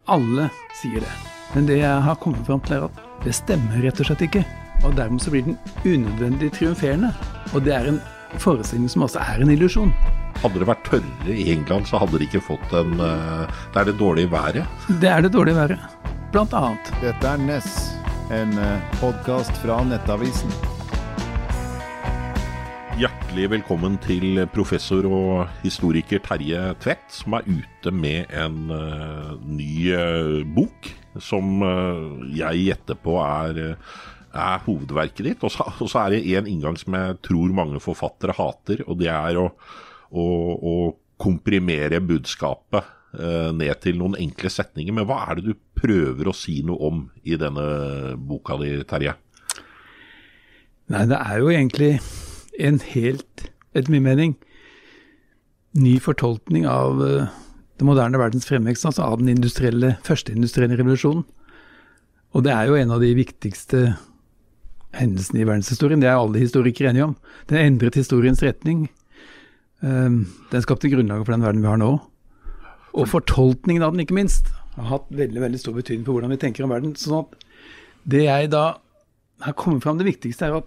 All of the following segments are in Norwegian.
Alle sier det. Men det jeg har kommet frem til at det stemmer rett og slett ikke. Og dermed så blir den unødvendig triumferende. Og det en forestilling som også en illusjon. Hadde det vært tørre i England, så hadde de ikke fått det det dårlige været. Det det dårlige været, blant annet. Dette Ness, en podcast fra Nettavisen. Hjertelig velkommen til professor og historiker Terje Tvedt, som ute med en ny bok, som jeg gjetter på hovedverket ditt. Og så det en inngang som jeg tror mange forfattere hater, og det å komprimere budskapet ned til noen enkle setninger. Men hva det du prøver å si noe om i denne boka di, Terje? Nei, det jo egentlig en helt, etter min mening, ny fortolkning av det moderne verdens fremvekst, altså av den første industrielle revolusjonen. Og det jo en av de viktigste hendelsene i verdenshistorien. Det alle historikere enige om. Den endret historiens retning. Den skapte grunnlaget for den verden vi har nå. Og fortolkningen av den, ikke minst, har hatt veldig, veldig stor betydning for hvordan vi tenker om verden. Sånn at det jeg da har kommet frem, det viktigste at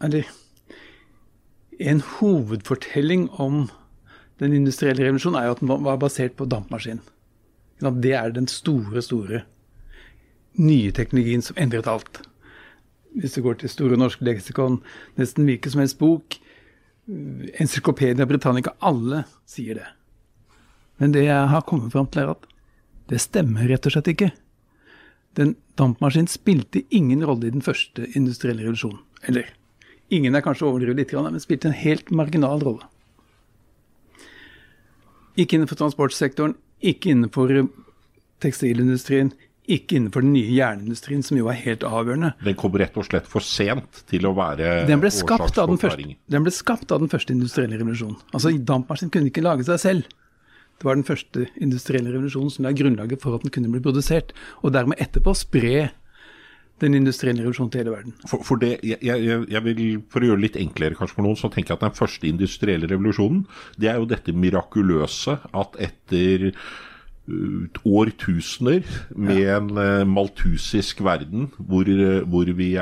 en hovedfortelling om den industrielle revolusjonen jo at den var basert på dampmaskin. Det den store nye teknologien som endret alt. Hvis du går til Store norske leksikon, nesten hvilken som helst bok, Encyclopedia Britannica, alle sier det. Men det jeg har kommet frem til at det stemmer rett og slett ikke. Den dampmaskinen spilte ingen rolle i den første industrielle revolusjonen. Eller, ingen kanskje overdrevet litt, men spilte en helt marginal rolle. Ikke innenfor transportsektoren, ikke innenfor tekstilindustrien, ikke innenfor den nye jernindustrien, som jo helt avgjørende. Den kom rett og slett for sent til å være årsaksforklaring. Den ble skapt av den første industrielle revolusjonen. Altså, dampmaskinen kunne ikke lage seg selv. Det var den første industrielle revolusjonen som grunnlaget for at den kunne bli produsert, og dermed etterpå spre den industrielle revolusjonen til hele verden. For det, jeg vil, for å gjøre det litt enklere kanskje for noen, så tenker jeg at den første industrielle revolusjonen, det jo dette mirakuløse at etter årtusener med en maltusisk verden, hvor vi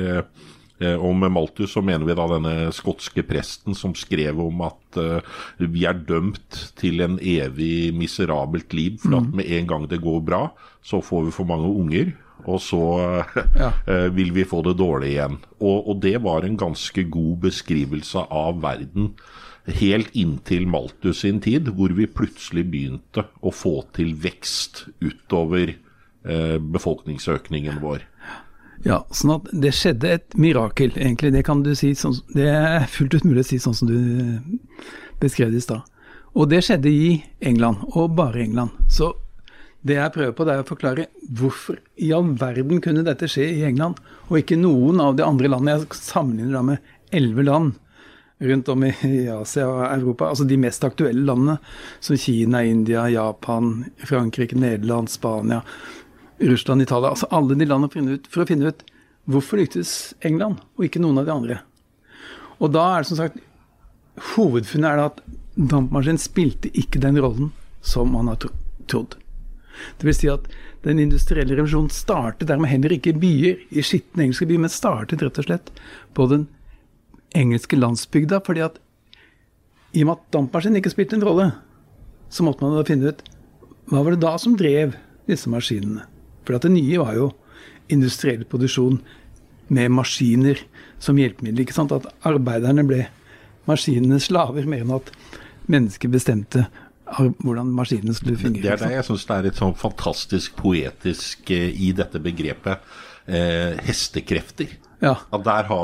og med Malthus så mener vi da denne skotske presten som skrev om at vi dømt til en evig miserabelt liv, for at med en gang det går bra, så får vi for mange unger, og så vil vi få det dårlig igjen. Og det var en ganske god beskrivelse av verden, helt inntil Malthus sin tid, hvor vi plutselig begynte å få til vekst utover befolkningsøkningen vår. Ja, sånn at det skjedde et mirakel, egentlig. Det kan du si, det fullt ut mulig å si sånn som du beskrev det i sted. Og det skjedde i England, og bare England. Så det jeg prøver på, det å forklare hvorfor i all verden kunne dette skje i England, og ikke noen av de andre landene. Jeg sammenligner da med 11 land rundt om i Asia og Europa, altså de mest aktuelle landene, som Kina, India, Japan, Frankrike, Nederland, Spania, Russland, Italia, altså alle de landene for å finne ut hvorfor lyktes England, og ikke noen av de andre. Og da det som sagt, hovedfunnet at dampmaskinen spilte ikke den rollen som man har trodd. Det vil si at den industrielle revolusjonen startet dermed heller ikke i byer, i skitne engelske byer, men startet rett og slett på den engelske landsbygda, fordi at i og med at dampmaskinen ikke spilte en rolle, så måtte man da finne ut hva var det da som drev disse maskinene. For at det nye var jo industriell produksjon med maskiner som hjelpemiddel, ikke sant? At arbeiderne ble maskinenes slaver, mer enn at mennesker bestemte hvordan maskinene skulle fungere. Det jeg synes et sånn fantastisk poetisk i dette begrepet hestekrefter. Ja. At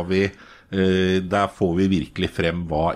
der får vi virkelig frem hva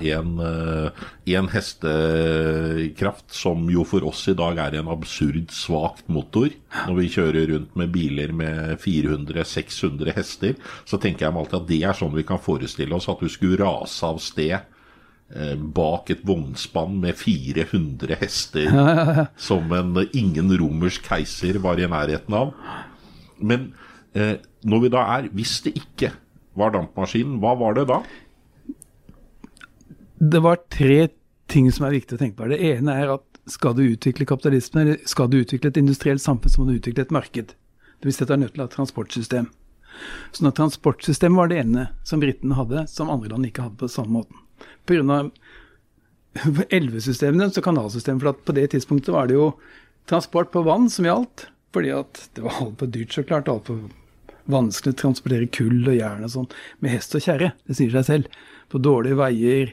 en hestekraft, som jo for oss i dag en absurd svagt motor. Når vi kjører rundt med biler med 400-600 hester, så tenker jeg meg alltid at det sånn vi kan forestille oss, at du skulle rase av sted bak et vognspann med 400 hester, som ingen romersk keiser var i nærheten av. Men når vi da hvis det ikke var dampmaskinen, hva var det da? Det var 3 ting som viktig å tenke på. Det ene at skal du utvikle kapitalismen, eller skal du utvikle et industrielt samfunn, så må du utvikle et marked. Det vil si at du er nødt til å ha et transportsystem. Så når transportsystemet var det ene som britene hadde, som andre land ikke hadde på samme måten. På grunn av elvesystemene, så kanalsystemet, for at på det tidspunktet var det jo transport på vann som gjaldt, fordi at det var alt for dyrt så klart, alt for vanskelig å transportere kull og jern og sånn, med hest og kjerre, det sier seg selv, på dårlige veier,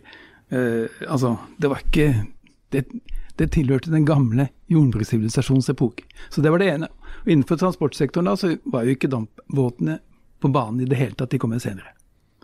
det var ikke, det tilhørte den gamle jordbrukssivilisasjonens epoke. Så det var det ene. Og innenfor transportsektoren da, så var jo ikke dampbåtene på banen i det hele tatt, de kom senere.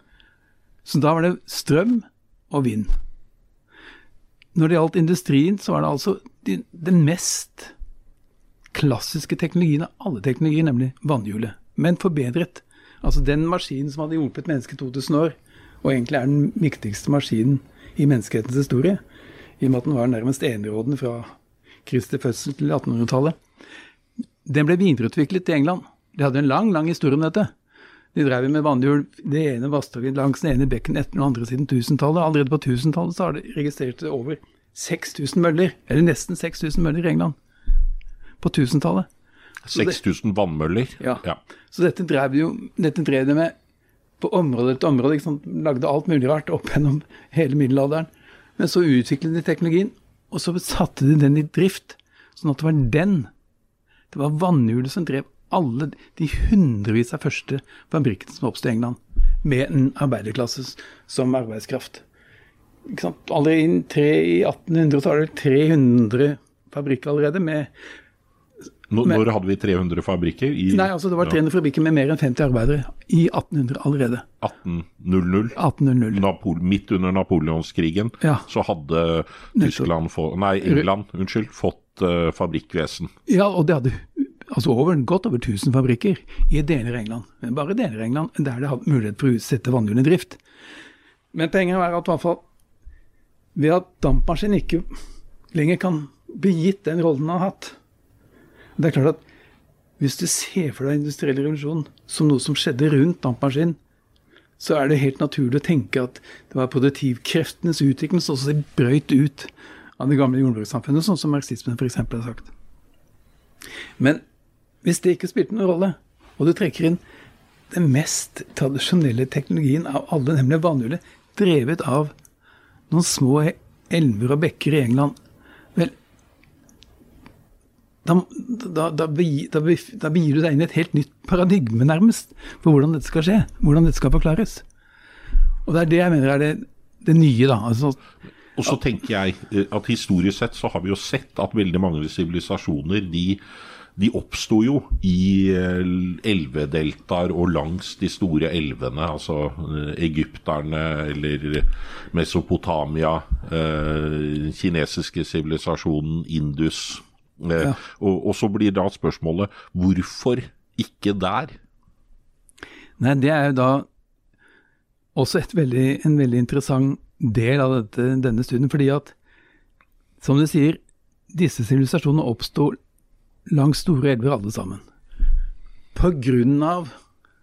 Så da var det strøm og vind. Når det gjaldt industrien, så var det altså den mest klassiske teknologien av alle teknologier, nemlig vannhjulet. Men forbedret. Altså den maskinen som hadde hjulpet mennesket 2000 år, og egentlig er den viktigste maskinen i menneskehetens historie, i og med at den var nærmest enerådende fra Kristi fødsel til 1800-tallet. Den ble videreutviklet i England. De hadde en lang historie om dette. De drev med vannhjul, det ene vassdraget langs den ene bekken etter den andre siden 1000-tallet. Allerede på 1000-tallet så har de registrert over 6000 møller, eller nesten 6000 møller i England. På 1000-tallet. 6000 vannmøller? Ja. Så dette drev de med på område etter område, ikke sant? Lagde alt mulig rart opp gjennom hele middelalderen. Men så utviklet de teknologien, og så satte de den i drift, sånn at det var vannhjulet som drev alle de hundrevis av første fabrikkene som oppstod i England, med en arbeiderklasse som arbeidskraft. Ikke sant? Allerede i 1800 så var det 300 fabrikker allerede med... Når hadde vi 300 fabrikker? Nei, altså det var 300 fabrikker med mer enn 50 arbeidere i 1800 allerede. 1800? 1800. Midt under Napoleonskrigen, så hadde England fått fabrikkvesen. Ja, og det hadde altså godt over 1000 fabrikker i deler av England. Men bare deler av England, der det hadde mulighet for å sette vannhjulene i drift. Men poenget er at i hvert fall ved at dampmaskinen ikke lenger kan bli gitt den rollen den har hatt. Det er klart at hvis du ser for deg industriell revolusjon som noe som skjedde rundt dampmaskinen, så er det helt naturlig å tenke at det var produktivkreftenes utvikling som også brøyt ut av det gamle jordbrukssamfunnet, sånn som marxismen for eksempel har sagt. Men hvis det ikke spilte noen rolle, og du trekker inn den mest tradisjonelle teknologien av alle, nemlig vannhjulet, drevet av noen små elver og bekker i England, vel, da begir du deg inn i et helt nytt paradigme nærmest for hvordan dette skal skje, hvordan dette skal forklares. Og det er det jeg mener er det nye da. Altså, og så tenker jeg at historisk sett så har vi jo sett at veldig mange sivilisasjoner, de oppstod jo i elvedeltaer og langs de store elvene, altså egypterne eller Mesopotamia, kinesiske sivilisasjonen, Indus. Og så blir da spørsmålet, hvorfor ikke der? Nei, det er jo da også en veldig interessant del av denne studien, fordi at, som du sier, disse sivilisasjonene oppstod langs store elver alle sammen. På grunn av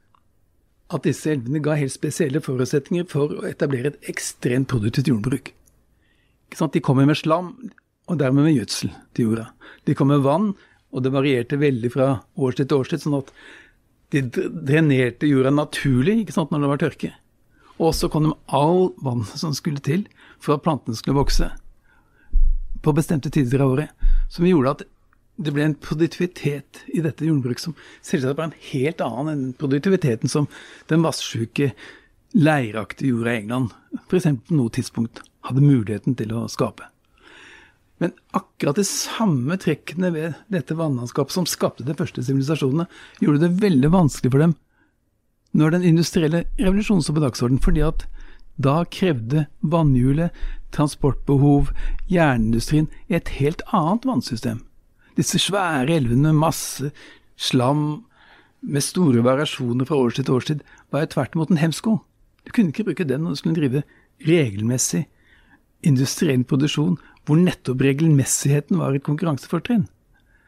at disse elvene ga helt spesielle forutsetninger for å etablere et ekstremt produktivt jordbruk. Ikke sant? De kommer med slam, og dermed med gjødsel til jorda. De kom med vann, og det varierte veldig fra årstid til årstid, sånn at de drenerte jorda naturlig, ikke sant, når det var tørke. Og så kom de med all vann som skulle til for at plantene skulle vokse på bestemte tider av året, som gjorde at det ble en produktivitet i dette jordbruket som selvsagt var en helt annen enn produktiviteten som den vasssyke, leiraktige jorda i England, for eksempel på noe tidspunkt, hadde muligheten til å skape. Men akkurat de samme trekkene ved dette vannlandskapet som skapte de første sivilisasjonene, gjorde det veldig vanskelig for dem når den industrielle revolusjonen så på dagsorden, fordi at da krevde vannhjulet, transportbehov, jernindustrien et helt annet vannsystem. Disse svære elvene med masse slam, med store variasjoner fra årstid til årstid, var jo tvert imot en hemsko. Du kunne ikke bruke den når du skulle drive regelmessig industriell produksjon, hvor nettopp regelmessigheten var et konkurransefortrinn.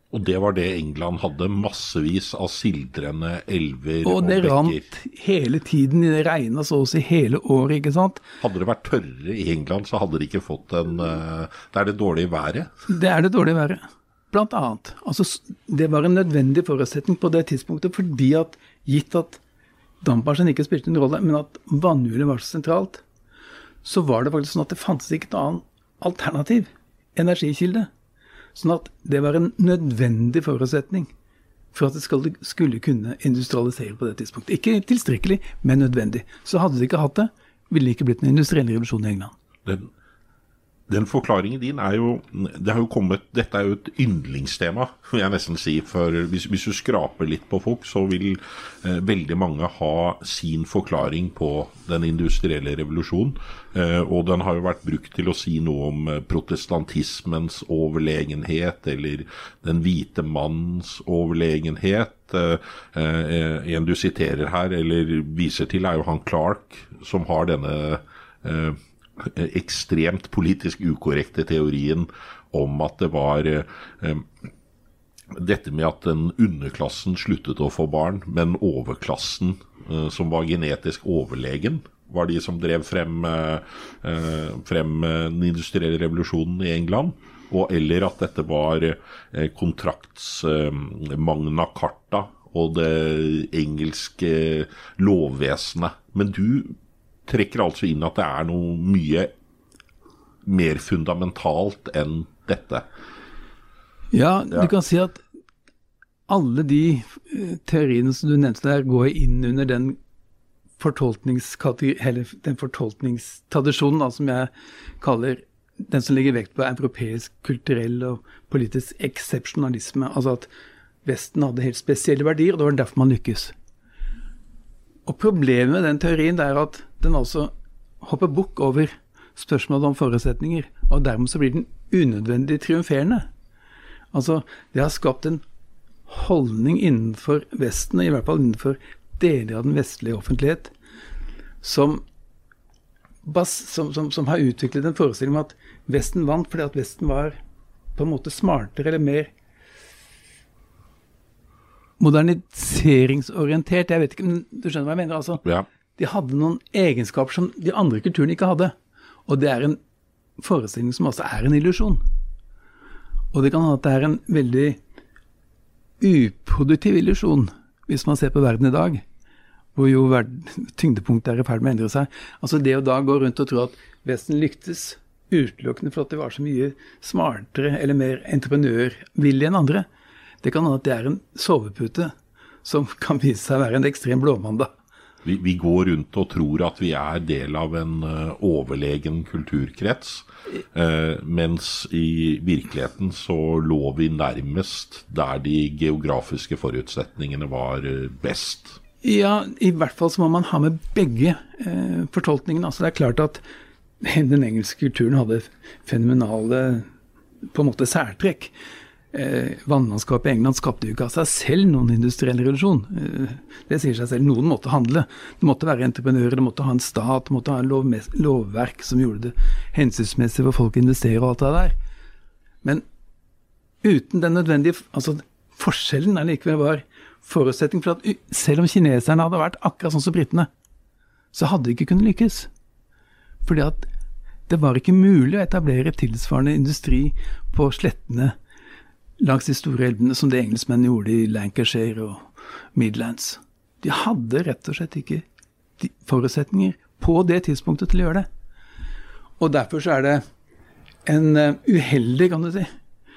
Og det var det England hadde, massevis av sildrende elver og det bekker. rant hele tiden, det regnet så å si hele året, ikke sant? Hadde det vært tørrere i England, så hadde de ikke fått det er det dårlige været. Det er det dårlige været, blant annet. Altså, det var en nødvendig forutsetning på det tidspunktet, fordi at, gitt at dampmaskinen ikke spilte en rolle, men at vannhjulet var så sentralt, så var det faktisk sånn at det fantes ikke noen annen alternativ energikilde. Sånn at det var en nødvendig forutsetning for at det skulle kunne industrialisere på det tidspunktet. Ikke tilstrekkelig, men nødvendig. Så hadde de ikke hatt det, ville det ikke blitt en industriell revolusjon i England. Den forklaringen din er jo, dette er jo et yndlingstema, vil jeg nesten si, for hvis du skraper litt på folk, så vil veldig mange ha sin forklaring på den industrielle revolusjonen, og den har jo vært brukt til å si noe om protestantismens overlegenhet, eller den hvite mannens overlegenhet. En du siterer her, eller viser til, er jo han Clark, som har denne ekstremt politisk ukorrekte teorien om at det var dette med at den underklassen sluttet å få barn, men overklassen som var genetisk overlegen, var de som drev frem den industrielle revolusjonen i England, eller at dette var kontraktsmagna carta og det engelske lovvesenet. Men du trekker altså inn at det er noe mye mer fundamentalt enn dette. Ja, du kan si at alle de teoriene som du nevnte der går inn under den fortolkningstradisjonen som jeg kaller den som legger vekt på europeisk, kulturell og politisk eksepsjonalisme. Altså at Vesten hadde helt spesielle verdier, og det var derfor man lykkes. Og problemet med den teorien er at den altså hopper bukk over spørsmålet om forutsetninger, og dermed så blir den unødvendig triumferende. Altså, det har skapt en holdning innenfor Vesten, i hvert fall innenfor deler av den vestlige offentlighet, som har utviklet en forestilling om at Vesten vant fordi at Vesten var på en måte smartere eller mer moderniseringsorientert. Jeg vet ikke, men du skjønner hva jeg mener. Altså, ja. De hadde noen egenskaper som de andre kulturene ikke hadde. Og det er en forestilling som også er en illusjon. Og det kan hende at det er en veldig uproduktiv illusjon, hvis man ser på verden i dag, hvor jo tyngdepunktet er i ferd med å endre seg. Altså det å da gå rundt og tro at Vesten lyktes utelukkende for at de var så mye smartere eller mer entreprenørvillige enn andre, det kan hende at det er en sovepute som kan vise seg å være en ekstrem blåmandag. Vi går rundt og tror at vi er del av en overlegen kulturkrets, mens i virkeligheten så lå vi nærmest der de geografiske forutsetningene var best. Ja, i hvert fall så må man ha med begge fortolkningene. Altså det er klart at den engelske kulturen hadde fenomenale på en måte særtrekk. Vannmannskapet i England skapte jo ikke av seg selv noen industriell revolusjon. Det sier seg selv. Noen måtte handle. Det måtte være entreprenører, det måtte ha en stat, det måtte ha en lovverk som gjorde det hensynsmessig for folk å investere og alt det der. Men uten den nødvendige, altså forskjellen likevel var forutsetning for at selv om kineserne hadde vært akkurat sånn som britene, så hadde de ikke kunnet lykkes. Fordi at det var ikke mulig å etablere tilsvarende industri på slettene langs de store elvene som det engelskmenn gjorde i Lancashire og Midlands. De hadde rett og slett ikke forutsetninger på det tidspunktet til å gjøre det. Og derfor så er det en uheldig, kan du si,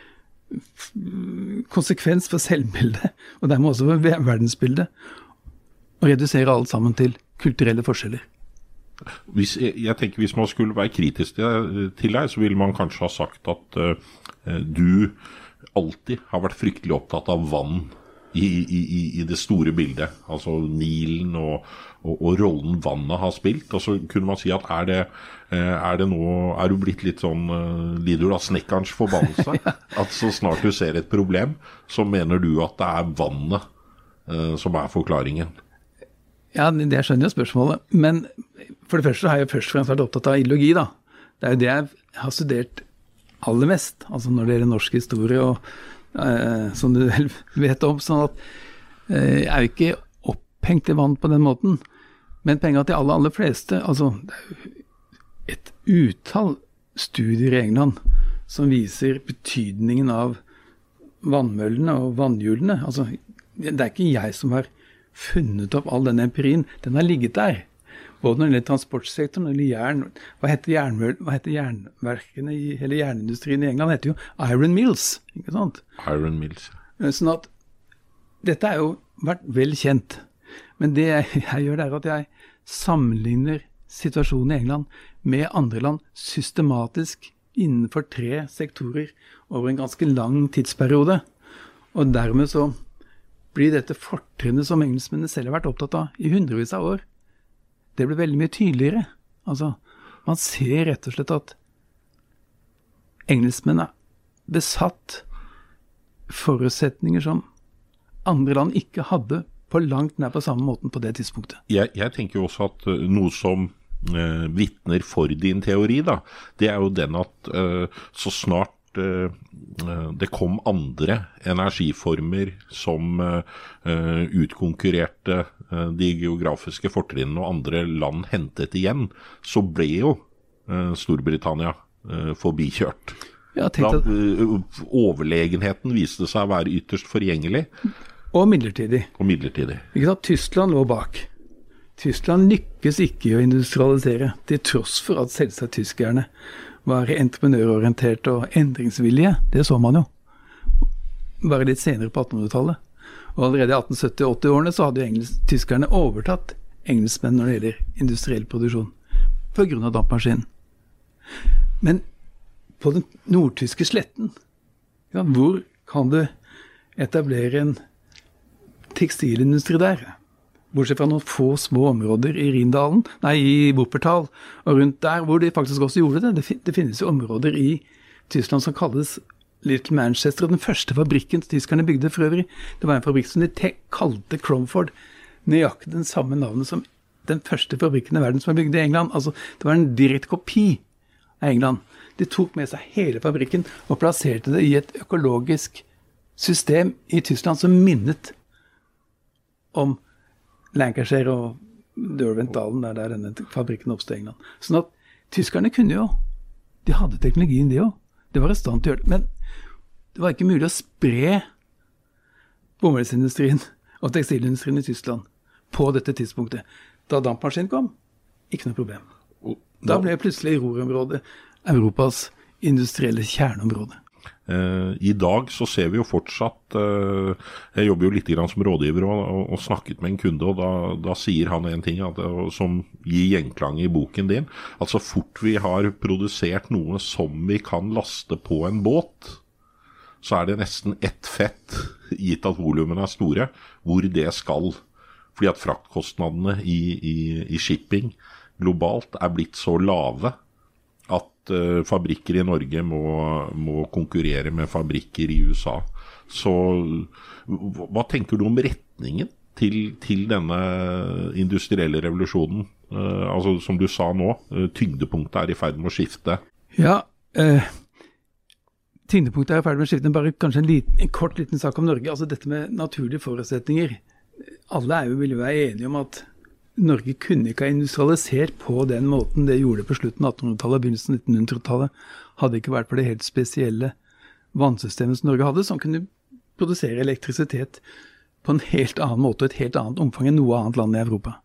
konsekvens for selvbildet, og dermed også for verdensbildet, å redusere alt sammen til kulturelle forskjeller. Jeg tenker hvis man skulle være kritisk til deg, så ville man kanskje ha sagt at du alltid har vært fryktelig opptatt av vann i det store bildet, altså Nilen og rollen vannet har spilt, og så kunne man si at er du blitt litt sånn, lider du av snekkerens forbannelse, at så snart du ser et problem, så mener du at det er vannet som er forklaringen. Ja, det skjønner jeg spørsmålet, men for det første har jeg først og fremst vært opptatt av ideologi da. Det er jo det jeg har studert aller mest, altså når det gjelder norsk historie og som du vel vet om, sånn at jeg er jo ikke opphengt i vann på den måten, men penger til aller fleste, altså det er jo et utall studier i England som viser betydningen av vannmøllene og vannhjulene. Altså, det er ikke jeg som har funnet opp all denne empirien, den har ligget der. Både når det gjelder transportsektoren, eller jern, hva heter jernverkene eller jernindustrien i England, det heter jo Iron Mills, ikke sant? Iron Mills. Sånn at dette er jo vært vel kjent, men det jeg gjør det er at jeg sammenligner situasjonen i England med andre land systematisk innenfor 3 sektorer over en ganske lang tidsperiode, og dermed så blir dette fortrinnet som engelskmennene selv har vært opptatt av i hundrevis av år, det blir veldig mye tydeligere. Altså, man ser rett og slett at engelskmenn er besatt forutsetninger som andre land ikke hadde på langt nær på samme måten på det tidspunktet. Jeg tenker jo også at noe som vittner for din teori, da, det er jo den at så snart det kom andre energiformer som utkonkurrerte de geografiske fortrinnene og andre land hentet igjen, så ble jo Storbritannia forbikjørt. Ja, da overlegenheten viste seg å være ytterst forgjengelig. Og midlertidig. Ikke sant? Tyskland lå bak. Tyskland lykkes ikke i å industrialisere, til tross for at selvsagt tyskerne var entreprenørorienterte og endringsvillige. Det så man jo. Bare litt senere på 1800-tallet. Og allerede i 1870-80-årene så hadde jo tyskerne overtatt engelskmenn når det gjelder industriell produksjon, på grunn av dampmaskinen. Men på den nordtyske sletten, ja, hvor kan du etablere en tekstilindustri der? Bortsett fra noen få små områder i Rindalen, i Wuppertal, og rundt der hvor de faktisk også gjorde det. Det finnes jo områder i Tyskland som kalles Little Manchester, og den første fabrikken tyskerne bygde for øvrig, det var en fabrikk som de kalte Cromford, nøyaktig den samme navnet som den første fabrikken i verden som var bygd i England. Altså, det var en direkte kopi av England. De tok med seg hele fabrikken og plasserte det i et økologisk system i Tyskland som minnet om Lancashire og Derwentdalen, der denne fabrikken oppstod i England. Sånn at tyskerne kunne jo, de hadde teknologien de jo, det var i stand til å gjøre det, men det var ikke mulig å spre bomullsindustrien og tekstilindustrien i Tyskland på dette tidspunktet. Da dampmaskinen kom, ikke noe problem. Da ble plutselig Ruhrområdet Europas industrielle kjerneområde. I dag så ser vi jo fortsatt, jeg jobber jo litt grann som rådgiver og snakket med en kunde, og da sier han en ting som gir gjenklang i boken din, at så fort vi har produsert noe som vi kan laste på en båt, så er det nesten ett fett, gitt at volumene er store, hvor det skal. Fordi at fraktkostnadene i shipping globalt er blitt så lave, at fabrikker i Norge må konkurrere med fabrikker i USA. Så hva tenker du om retningen til denne industrielle revolusjonen? Altså som du sa nå, tyngdepunktet er i ferd med å skifte. Ja, tyngdepunktet er i ferd med å skifte, bare kanskje en kort liten sak om Norge. Altså dette med naturlige forutsetninger. Alle vil jo være enige om at Norge kunne ikke ha industrialisert på den måten det gjorde på slutten av 1800-tallet og begynnelsen av 1900-tallet. Hadde ikke vært for det helt spesielle vannsystemet som Norge hadde, som kunne produsere elektrisitet på en helt annen måte og et helt annet omfang enn noe annet land i Europa.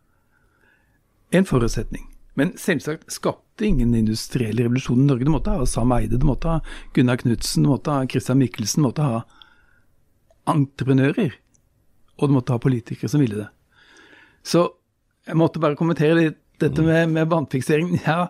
En forutsetning. Men selvsagt skapte ingen industriell revolusjon i Norge. Du måtte ha Sam Eide, du måtte ha Gunnar Knudsen, du måtte ha Christian Michelsen, du måtte ha entreprenører, og du måtte ha politikere som ville det. Så jeg måtte bare kommentere litt dette med vannfiksering. Ja,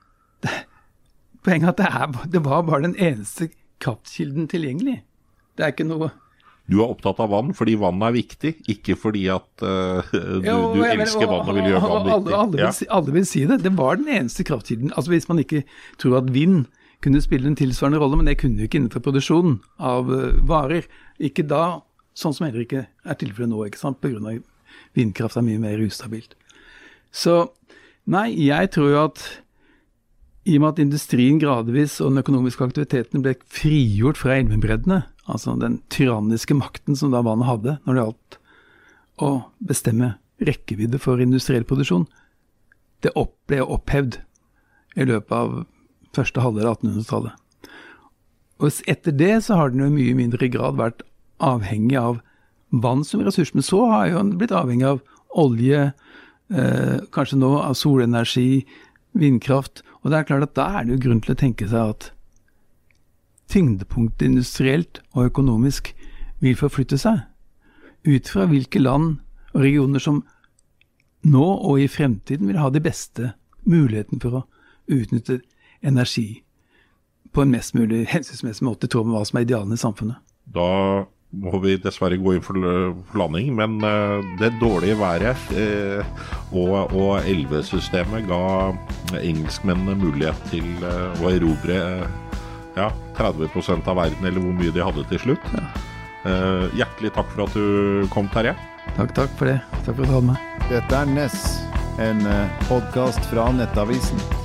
poenget at det var bare den eneste kraftkilden tilgjengelig. Det er ikke noe... Du er opptatt av vann fordi vann er viktig, ikke fordi at du elsker vann og vil gjøre vann viktig. Alle vil si det. Det var den eneste kraftkilden. Altså hvis man ikke tror at vind kunne spille en tilsvarende rolle, men det kunne jo ikke innenfor produksjonen av varer. Ikke da, sånn som heller ikke er tilfellet nå, ikke sant, på grunn av vindkraft er mye mer ustabilt. Så, nei, jeg tror jo at i og med at industrien gradvis og den økonomiske aktiviteten ble frigjort fra elvebreddene, altså den tyranniske makten som da vannet hadde når det gjaldt å bestemme rekkevidde for industriell produksjon, det ble opphevd i løpet av første halvdel av 1800-tallet. Og etter det så har den jo i mye mindre grad vært avhengig av vann som ressurs, men så har jo den blitt avhengig av olje, kanskje nå av solenergi, vindkraft, og det er klart at da er det jo grunn til å tenke seg at tyngdepunktet industrielt og økonomisk vil forflytte seg ut fra hvilke land og regioner som nå og i fremtiden vil ha de beste muligheten for å utnytte energi på en mest mulig hensiktsmessig måte i tråd med hva som er idealene i samfunnet. Da må vi dessverre gå inn for landing, men det dårlige været og elvesystemet ga engelskmennene mulighet til å erobre 30% av verden, eller hvor mye de hadde til slutt. Hjertelig takk for at du kom, Terje. Takk for det. Takk for at du hadde meg. Dette er Ness, en podcast fra Nettavisen.